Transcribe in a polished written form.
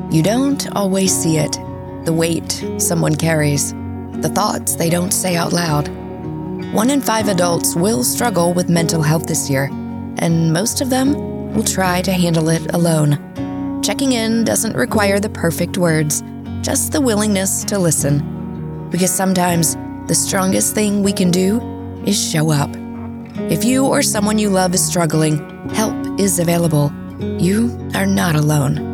You don't always see it, the weight someone carries, the thoughts they don't say out loud. 1 in 5 adults will struggle with mental health this year, and most of them will try to handle it alone. Checking in doesn't require the perfect words, just the willingness to listen. Because sometimes the strongest thing we can do is show up. If you or someone you love is struggling, help is available. You are not alone.